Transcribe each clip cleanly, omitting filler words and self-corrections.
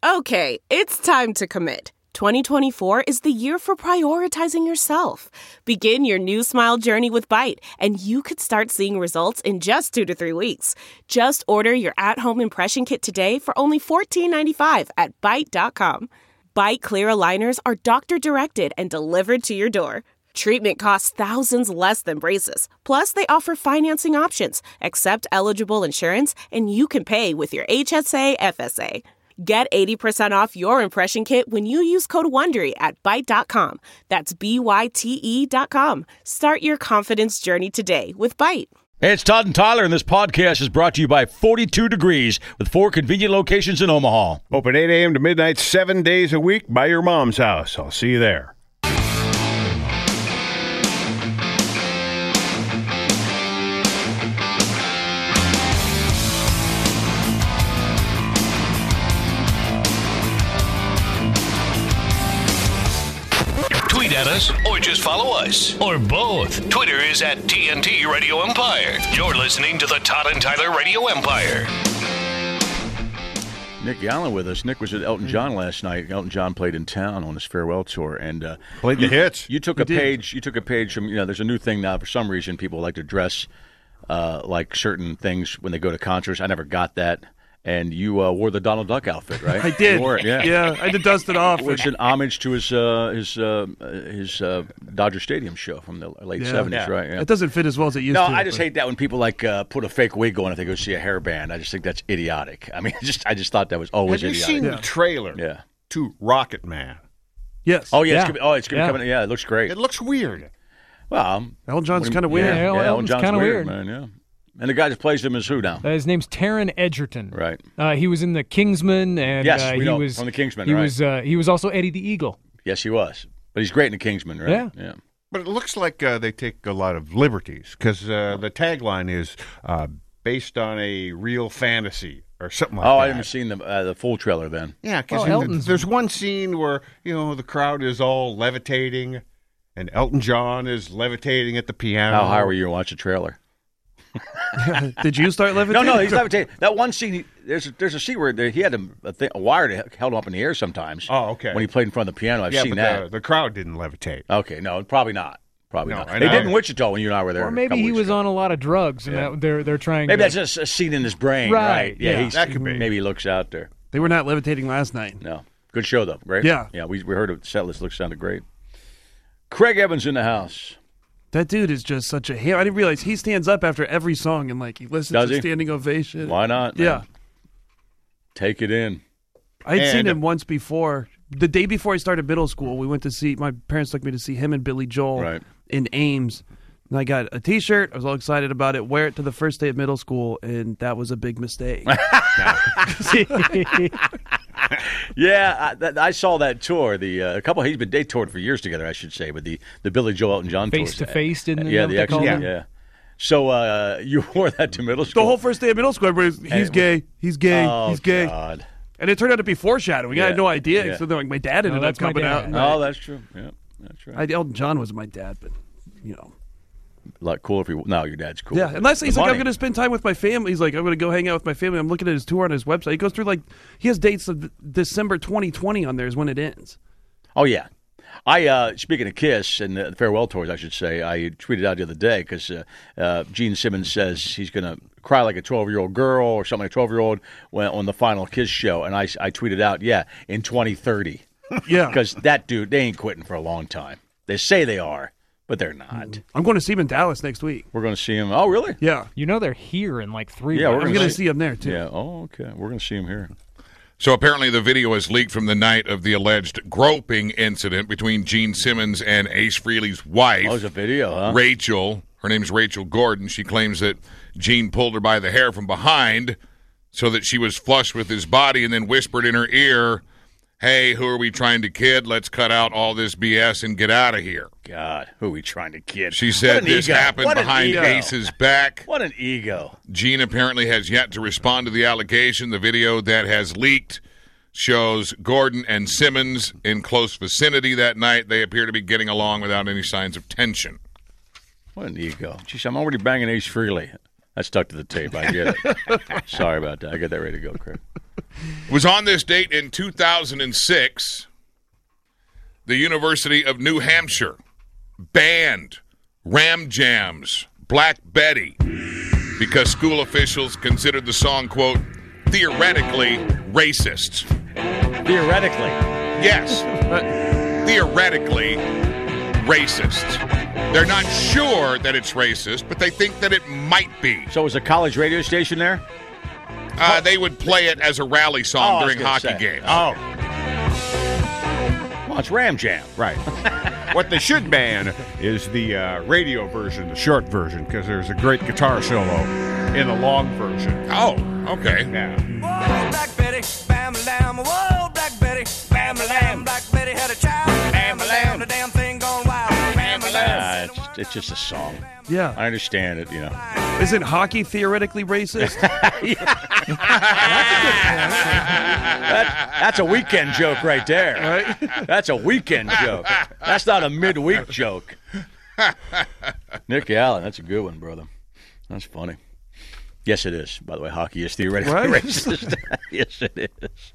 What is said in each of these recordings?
Okay, it's time to commit. 2024 is the year for prioritizing yourself. Begin your new smile journey with Byte, and you could start seeing results in just 2 to 3 weeks. Just order your at-home impression kit today for only $14.95 at Byte.com. Byte Clear aligners are doctor-directed and delivered to your door. Treatment costs thousands less than braces. Plus, they offer financing options, accept eligible insurance, and you can pay with your HSA FSA. Get 80% off your impression kit when you use code WONDERY at Byte.com. That's BYTE.com. Start your confidence journey today with Byte. Hey, it's Todd and Tyler, and this podcast is brought to you by 42 Degrees with 4 convenient locations in Omaha. Open 8 a.m. to midnight, 7 days a week by your mom's house. I'll see you there. Tweet at us or just follow us. Or both. Twitter is at TNT Radio Empire. You're listening to the Todd and Tyler Radio Empire. Nick Allen with us. Nick was at Elton John last night. Elton John played in town on his farewell tour, and played the hits. You took a page. You took a page from. There's a new thing now. For some reason, people like to dress like certain things when they go to concerts. I never got that. And you wore the Donald Duck outfit, right? I did. You wore it, yeah. Yeah, I had to dust it off. Which is an homage to his Dodger Stadium show from the late 70s, right? Yeah. It doesn't fit as well as it used to. No, I just hate that when people put a fake wig on if they go see a hairband. I just think that's idiotic. I mean, I just thought that was always idiotic. Have you seen the trailer to Rocket Man? Yes. Oh, yeah. It's going to be coming. Yeah, it looks great. It looks weird. Well, Elton John's kind of weird. Yeah, Elton John's kind of weird, man, yeah. And the guy that plays him is who now? His name's Taron Egerton. Right. He was in the Kingsman, and yes, he was from the Kingsman. He right. was he was also Eddie the Eagle. Yes, he was. But he's great in the Kingsman, right? Yeah. But it looks like they take a lot of liberties because the tagline is based on a real fantasy or something like that. Oh, I haven't seen the full trailer then. Yeah, because there's one scene where the crowd is all levitating, and Elton John is levitating at the piano. How high were you to watch the trailer? Did you start levitating? No, he's levitating. That one scene, there's a scene where he had a wire held up in the air sometimes. Oh, okay. When he played in front of the piano, I've seen that. The crowd didn't levitate. Okay, no, probably not. Probably not. I They know. did in Wichita when you and I were there. Or maybe he was on a lot of drugs, and they're trying. Maybe to... that's just a scene in his brain, right? Yeah, that could be. Maybe he looks out there. They were not levitating last night. No, good show though. Great. Yeah. We heard it. Set list sounded great. Craig Evans in the house. That dude is just such a hero. I didn't realize he stands up after every song and he listens to standing ovation. Why not? Man? Yeah. Take it in. I'd seen him once before. The day before I started middle school, we went to see, my parents took me to see him and Billy Joel in Ames. And I got a T-shirt. I was all excited about it. Wear it to the first day of middle school, and that was a big mistake. Yeah, I saw that tour. They toured for years together, I should say, but the Billy Joel Elton John face tour. To face, didn't they? Yeah, the actual, yeah. So you wore that to middle school. The whole first day of middle school, everybody's, he's gay, he's gay, he's gay. God. And it turned out to be foreshadowing. I had no idea. Yeah. So they're like, my dad ended up coming out. Oh, that's true. Yeah, that's right. Elton John was my dad, but, A lot cooler if you... No, your dad's cool. Yeah, unless he's like, I'm going to spend time with my family. He's like, I'm going to go hang out with my family. I'm looking at his tour on his website. He goes through, he has dates of December 2020 on there is when it ends. Oh, yeah. Speaking of Kiss and the farewell tours, I should say, I tweeted out the other day because Gene Simmons says he's going to cry like a 12-year-old girl or something like a 12-year-old on the final Kiss show. And I tweeted out, in 2030. Yeah. Because that dude, they ain't quitting for a long time. They say they are, but they're not. I'm going to see him in Dallas next week. We're going to see him. Oh, really? Yeah. They're here in 3 Yeah, months. I'm going to see him there, too. Yeah. Oh, okay. We're going to see him here. So apparently the video is leaked from the night of the alleged groping incident between Gene Simmons and Ace Frehley's wife. Oh, it's a video, huh? Rachel. Her name's Rachel Gordon. She claims that Gene pulled her by the hair from behind so that she was flush with his body and then whispered in her ear, hey, who are we trying to kid? Let's cut out all this BS and get out of here. God, who are we trying to kid? She said this happened behind Ace's back. What an ego. Gene apparently has yet to respond to the allegation. The video that has leaked shows Gordon and Simmons in close vicinity that night. They appear to be getting along without any signs of tension. What an ego. Jeez, I'm already banging Ace Frehley. That stuck to the tape. I get it. Sorry about that. I get that ready to go, Craig. It was on this date in 2006. The University of New Hampshire banned Ram Jam's Black Betty because school officials considered the song, quote, theoretically racist. Theoretically. Yes. Theoretically racist. They're not sure that it's racist, but they think that it might be. So was a college radio station there? They would play it as a rally song during hockey games. Oh, Well, it's Ram Jam. right. What they should ban is the radio version, the short version, because there's a great guitar solo in the long version. Oh, okay. Yeah. Whoa, Black Betty, bam-a-lam. Whoa, Black Betty, bam-a-lam. Black Betty had a child, bam-a-lam. The damn thing gone wild, bam-a-lam. It's just a song. Yeah. I understand it, you know. Isn't hockey theoretically racist? That's a weekend joke right there. Right? That's a weekend joke. That's not a midweek joke. Nick Allen, that's a good one, brother. That's funny. Yes, it is. By the way, hockey is theoretically Right? racist. Yes, it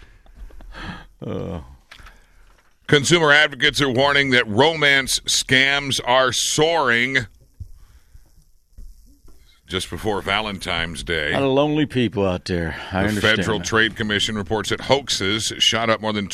is. Consumer advocates are warning that romance scams are soaring just before Valentine's Day. A lot of lonely people out there. I The understand. Federal that. Trade Commission reports that hoaxes shot up more than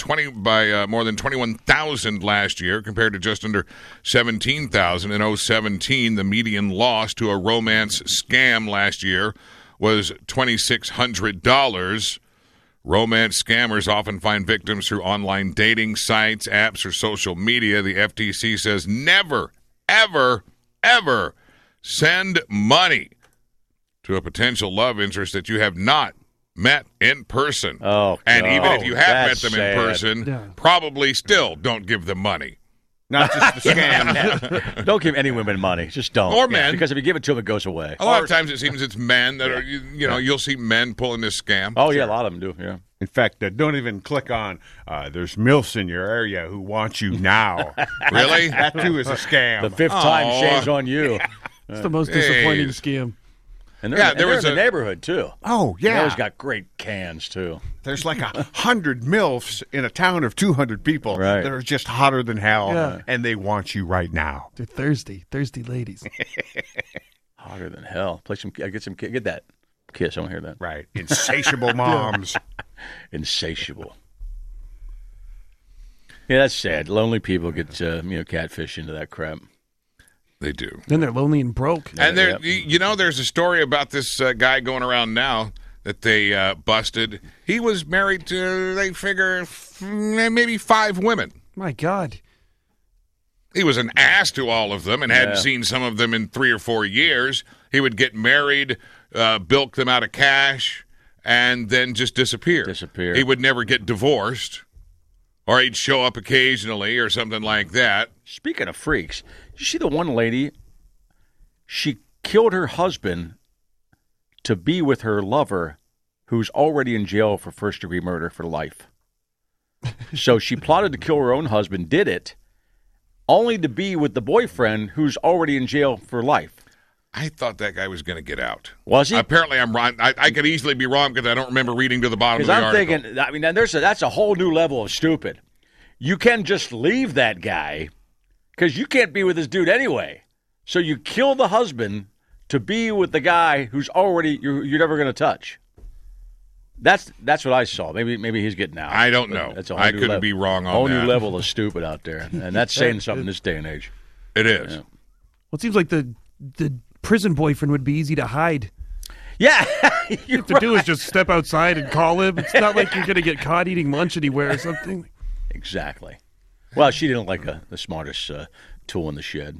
21,000 last year, compared to just under 17,000 in 2017. The median loss to a romance scam last year was $2,600. Romance scammers often find victims through online dating sites, apps, or social media. The FTC says never, ever, ever send money to a potential love interest that you have not met in person. Oh, and God. even if you have met That's them sad. in person, Yeah. probably still don't give them money. Not just the scam. Don't give any women money. Just don't. Or men. Because if you give it to them, it goes away. A lot of times it seems it's men that are, you'll see men pulling this scam. Oh, yeah, a lot of them do, yeah. In fact, don't even click on there's MILFs in your area who want you now. Really? That, too, is a scam. The fifth time, Oh. shame's on you. It's the most disappointing Hey. scam. And they're, Yeah, and there they're was in the a- neighborhood, too. Oh, They yeah. always got great cans, too. There's like 100 MILFs in a town of 200 people Right. that are just hotter than hell, Yeah. and they want you right now. They're thirsty ladies. Hotter than hell. Get that kiss. I want to hear that. Right. Insatiable moms. Insatiable. Yeah, that's sad. Lonely people get catfish into that crap. They do. Then they're lonely and broke. And there, Yeah. there's a story about this guy going around now that they busted. He was married to, they figure, maybe 5 women. My God. He was an ass to all of them and hadn't Yeah. seen some of them in 3 or 4 years. He would get married, bilk them out of cash, and then just disappear. He would never get divorced, or he'd show up occasionally or something like that. Speaking of freaks, you see the one lady, she killed her husband to be with her lover who's already in jail for first-degree murder for life. So she plotted to kill her own husband, did it, only to be with the boyfriend who's already in jail for life. I thought that guy was going to get out. Was he? Apparently, I'm wrong. I could easily be wrong because I don't remember reading to the bottom of Because the I'm article. thinking, I mean, that's a whole new level of stupid. You can just leave that guy because you can't be with this dude anyway. So you kill the husband to be with the guy who's already you're never going to touch. That's what I saw. Maybe he's getting out. I don't But know. That's a whole I new couldn't level- be wrong on whole that. new level of stupid out there, and that's saying something in this day and age. It is. Yeah. Well, it seems like the prison boyfriend would be easy to hide. Yeah, All you have to do is just step outside and call him. It's not like you're going to get caught eating lunch anywhere or something. Exactly. Well, she didn't like the smartest tool in the shed.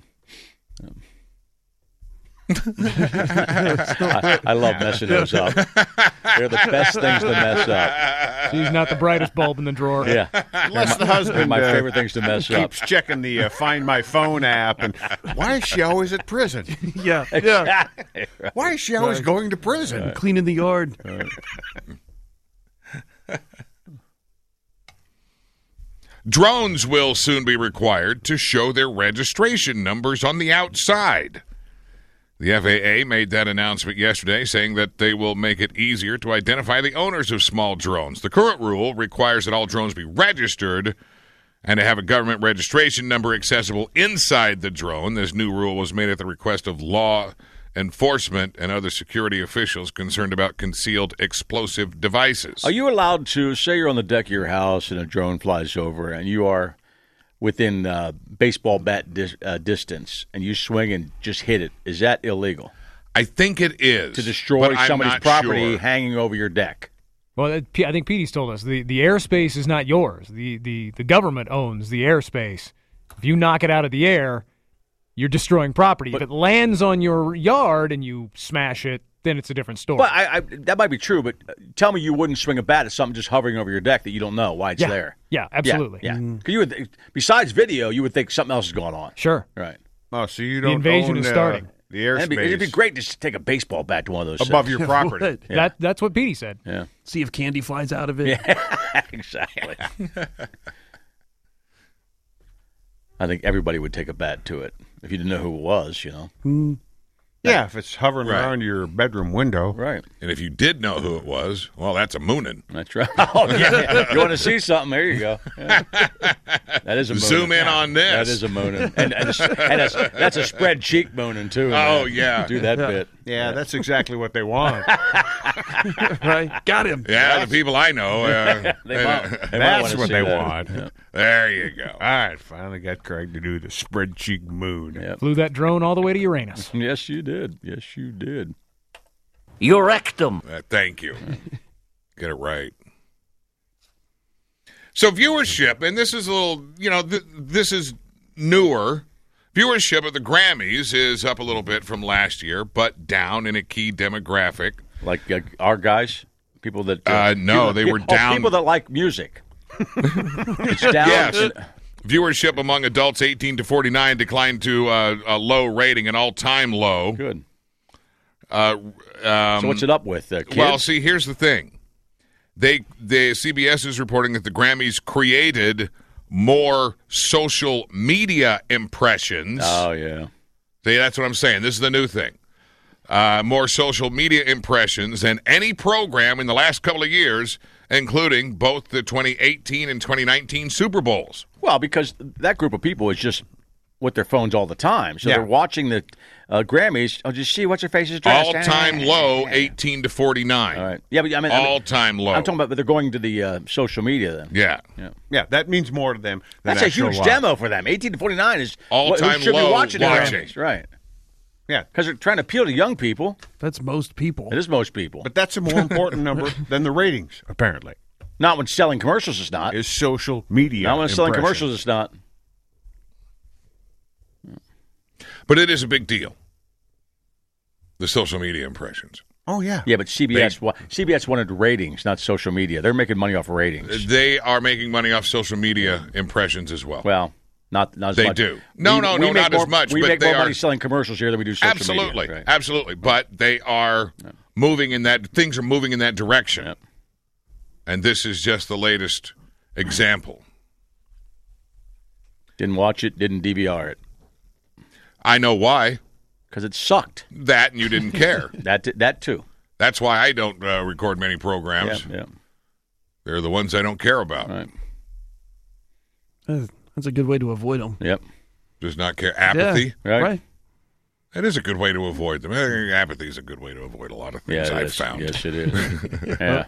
I love messing those up. They're the best things to mess up. She's not the brightest bulb in the drawer. Yeah. Unless the husband My favorite things to mess up. keeps checking the Find My Phone app. And why is she always at prison? Yeah. Why is she always going to prison? Cleaning the yard. Drones will soon be required to show their registration numbers on the outside. The FAA made that announcement yesterday, saying that they will make it easier to identify the owners of small drones. The current rule requires that all drones be registered and to have a government registration number accessible inside the drone. This new rule was made at the request of law enforcement and other security officials concerned about concealed explosive devices. Are you allowed to, say you're on the deck of your house and a drone flies over and you are within baseball bat distance and you swing and just hit it, is that illegal? I think it is. To destroy somebody's property hanging over your deck. Well, I think Petey's told us the airspace is not yours. The government owns the airspace. If you knock it out of the air, you're destroying property. But if it lands on your yard and you smash it, then it's a different story. Well, that might be true, but tell me you wouldn't swing a bat at something just hovering over your deck that you don't know why it's there. Yeah, absolutely. Yeah. 'Cause you would, besides video, you would think something else is going on. Sure. Right. Oh, so you don't The invasion own, is starting. The airspace. It'd be great to just take a baseball bat to one of those above things. your property. Yeah. That's what Petey said. Yeah. See if candy flies out of it. Yeah, exactly. I think everybody would take a bat to it if you didn't know who it was, Yeah, if it's hovering around your bedroom window. Right. And if you did know who it was, well, that's a moonin. That's right. Oh, yeah. You want to see something? There you go. Yeah. That is a moonin. Zoom in on this. That is a moonin. And that's a spread cheek moonin, too. Oh, man. yeah. Do that bit. Yeah, that's exactly what they want. Right? Got him. Yeah, the people I know. They might That's wanna what see they that. want. Yeah. There you go. All right, finally got Craig to do the spread cheek moon. Yep. Flew that drone all the way to Uranus. Yes, you did. Yes, you did. Your rectum. Thank you. Get it right. So viewership, and this is a little, this is newer. Viewership at the Grammys is up a little bit from last year, but down in a key demographic. Like our guys? People that... no, they were down. People that like music. It's down. Yes. Viewership among adults 18 to 49 declined to a low rating, an all-time low. Good. So what's it up with, kids? Well, see, here's the thing. The CBS is reporting that the Grammys created more social media impressions. Oh, yeah. See, that's what I'm saying. This is the new thing. More social media impressions than any program in the last couple of years, including both the 2018 and 2019 Super Bowls. Well, because that group of people is just with their phones all the time. So they're watching the Grammys. Oh, just see what's her face is dressed. All-time low, 18 to 49. All right. Yeah, but all-time low. I'm talking about, but they're going to the social media then. Yeah. That means more to them than That's a huge live. demo for them. 18 to 49 is all-time who should low be watching the watching. Grammys. Right. Yeah. Because they're trying to appeal to young people. That's most people. It is most people. But that's a more important number than the ratings, apparently. Not when selling commercials, it's not. Is social media. Not when selling impressions. commercials, it's not. But it is a big deal, the social media impressions. Oh, yeah. Yeah, but CBS wanted ratings, not social media. They're making money off ratings. They are making money off social media impressions as well. Well, not as they much. do. No, not as much. We but make they more are, money selling commercials here than we do social media. Right. Absolutely. But they are moving in that. Things are moving in that direction. Yep. And this is just the latest example. Didn't watch it, didn't DVR it. I know why. Because it sucked. That and you didn't care. That too. That's why I don't record many programs. Yeah. They're the ones I don't care about. Right. That's a good way to avoid them. Yep. Does not care. Apathy. Yeah, right. That is a good way to avoid them. Apathy is a good way to avoid a lot of things I've found. Yes, it is. Yeah.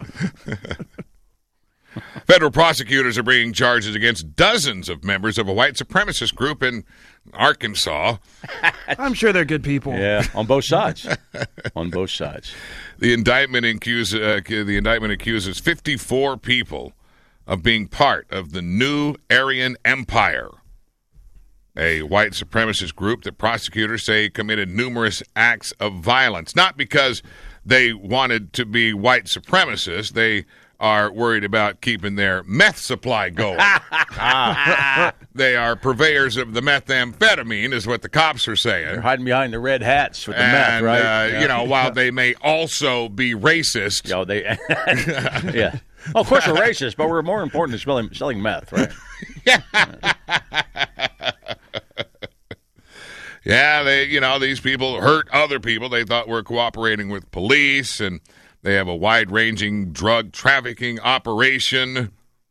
Federal prosecutors are bringing charges against dozens of members of a white supremacist group in Arkansas. I'm sure they're good people. Yeah, on both sides. On both sides. The indictment accuses 54 people of being part of the New Aryan Empire, a white supremacist group that prosecutors say committed numerous acts of violence. Not because they wanted to be white supremacists. They are worried about keeping their meth supply going. They are purveyors of the methamphetamine, is what the cops are saying. They're hiding behind the red hats with the meth, right? While they may also be racist. Yeah. Well, of course we're racist, but we're more important than selling meth, right? Yeah, these people hurt other people they thought were cooperating with police, and they have a wide-ranging drug trafficking operation.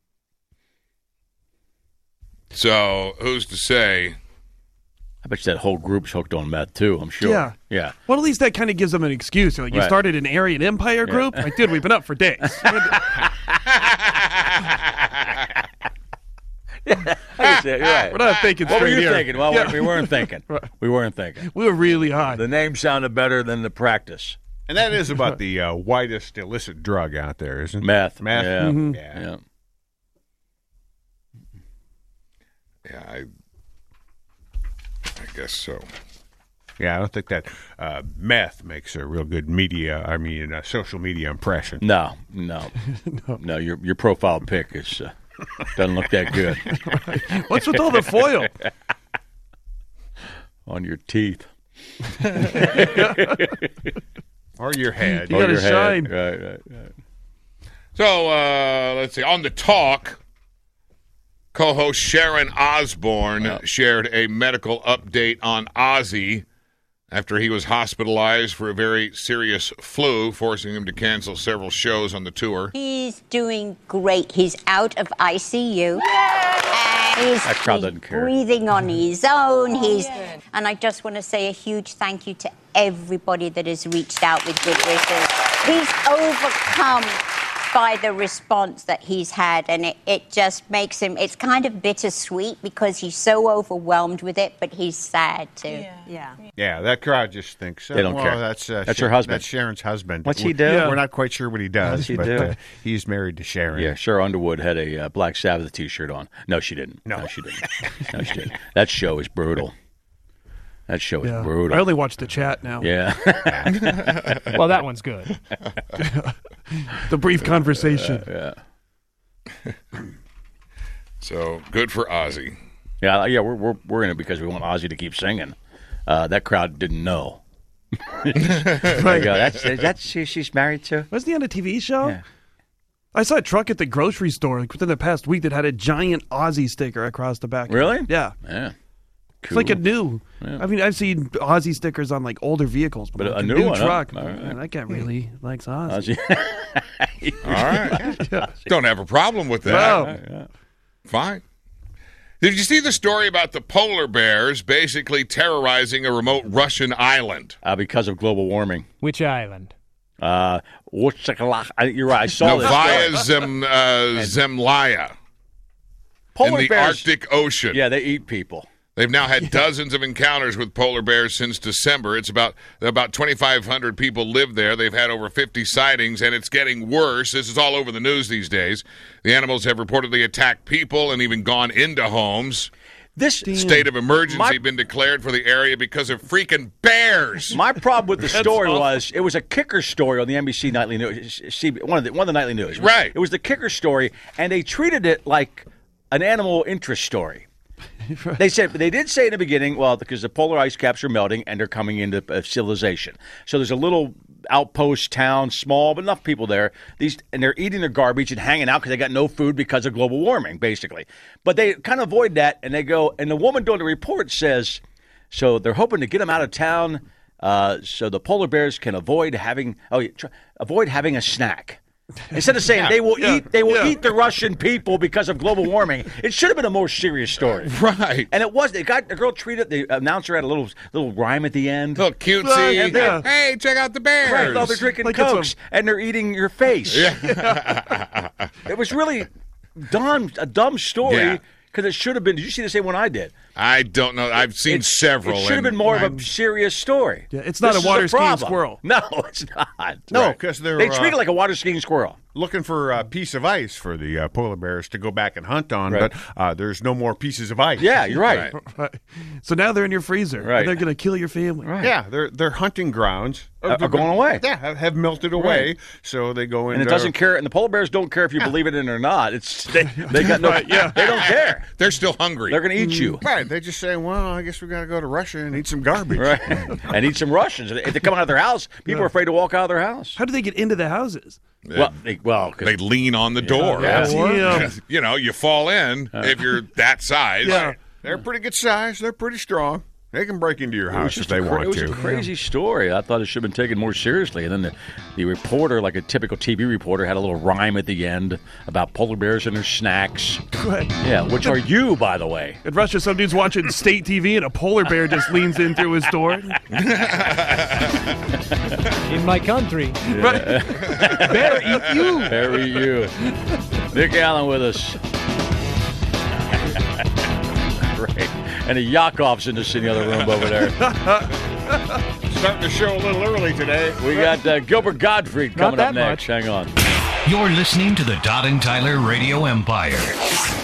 So, who's to say? I bet you that whole group's hooked on meth, too, I'm sure. Yeah. Well, at least that kind of gives them an excuse. Like, you started an Aryan Empire group? Like, dude, we've been up for days. You're right. We're not thinking straight What were you here. thinking? Well, we weren't thinking. We weren't thinking. We were really high. The name sounded better than the practice. And that is about the widest illicit drug out there, isn't it? Meth. Meth? Yeah. Mm-hmm. Yeah. Yeah, I guess so. Yeah, I don't think that meth makes a real good social media impression. No. Your profile pic is doesn't look that good. What's with all the foil? On your teeth. Or your head. You got to shine. Right. So, let's see. On the talk, co-host Sharon Osbourne shared a medical update on Ozzy after he was hospitalized for a very serious flu, forcing him to cancel several shows on the tour. He's doing great. He's out of ICU. That crowd doesn't care. Breathing on his own. And I just want to say a huge thank you to everybody that has reached out with good wishes. He's overcome by the response that he's had, and it just makes him, it's kind of bittersweet because he's so overwhelmed with it, but he's sad too. Yeah, that crowd just thinks, They don't care. That's her husband. That's Sharon's husband. What's he do? We're not quite sure what he does, but he's married to Sharon. Yeah, Cheryl Underwood had a Black Sabbath T-shirt on. No, she didn't. No, she didn't. That show is brutal. That show is brutal. I only watch the chat now. Yeah. Well, that one's good. The brief conversation. So, good for Ozzy. Yeah, we're in it because we want Ozzy to keep singing. That crowd didn't know. That's who she's married to? Wasn't he on a TV show? Yeah. I saw a truck at the grocery store within the past week that had a giant Ozzy sticker across the back. Really? Yeah. Yeah. It's like a new. Yeah. I mean, I've seen Ozzy stickers on like older vehicles, but a like new one, truck. Huh? Right. Man, that guy really likes Ozzy. All right. Don't have a problem with that. No. Fine. Did you see the story about the polar bears basically terrorizing a remote Russian island? Because of global warming. Which island? You're right. I saw this. Novaya Zemlya. Polar in the bears, Arctic Ocean. Yeah, they eat people. They've now had dozens of encounters with polar bears since December. It's about 2,500 people live there. They've had over 50 sightings, and it's getting worse. This is all over the news these days. The animals have reportedly attacked people and even gone into homes. This state of emergency been declared for the area because of freaking bears. My problem with the story was it was a kicker story on the NBC Nightly News, one of the nightly news. Right. It was the kicker story, and they treated it like an animal interest story. They did say in the beginning, well, because the polar ice caps are melting and they're coming into civilization. So there's a little outpost town, small, but enough people there. And they're eating their garbage and hanging out because they got no food because of global warming, basically. But they kind of avoid that, and they go. And the woman doing the report says, so they're hoping to get them out of town, so the polar bears can avoid having a snack. Instead of saying they will eat the Russian people because of global warming, it should have been a more serious story, right? And it was. The girl treated the announcer had a little rhyme at the end, little cutesy. Hey, check out the bears! Right, they're drinking Cokes and they're eating your face. Yeah. It was really a dumb story because it should have been. Did you see the same one I did? I don't know. I've seen several. It should have been more of a serious story. Yeah, it's not a water skiing squirrel. No, it's not. No, because they treat it like a water skiing squirrel. Looking for a piece of ice for the polar bears to go back and hunt on, but there's no more pieces of ice. Yeah, you're right. So now they're in your freezer. Right. They're going to kill your family. Right. Yeah, their hunting grounds are going away. Yeah, have melted away. Right. So they go in. And it doesn't care. And the polar bears don't care if you believe it in or not. They got no. They don't care. They're still hungry. They're going to eat you. Right. They just say, well, I guess we got to go to Russia and eat some garbage. Right. And eat some Russians. If they come out of their house, people are afraid to walk out of their house. How do they get into the houses? They lean on the door. You fall in if you're that size. Yeah. They're pretty good size. They're pretty strong. They can break into your house if they want to. It was a crazy story. I thought it should have been taken more seriously. And then the reporter, like a typical TV reporter, had a little rhyme at the end about polar bears and their snacks. Yeah, which are you, by the way? In Russia, some dude's watching state TV and a polar bear just leans in through his door. In my country. Yeah. Right. Bear eat you. Bear eat you. Nick Allen with us. Great. And the Yakov's in the other room over there. Starting the show a little early today. We got Gilbert Gottfried coming up next. Hang on. You're listening to the Todd and Tyler Radio Empire.